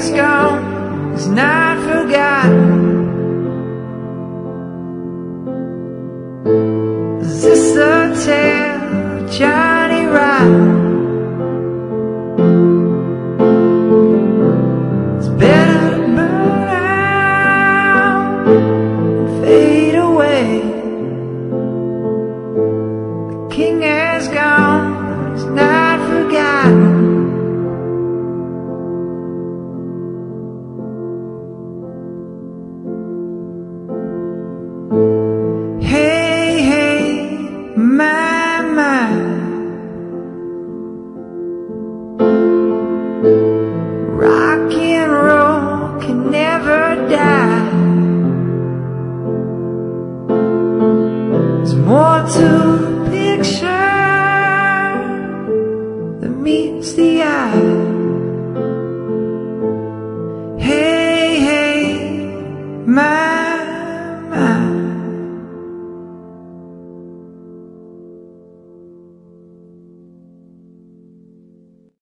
is gone, is not forgotten. Is this the tale of Johnny Rotten? It's better to burn out and fade away. The king is gone, is not forgotten. Rock and roll can never die. There's more to the picture than meets the eye. Hey, hey, my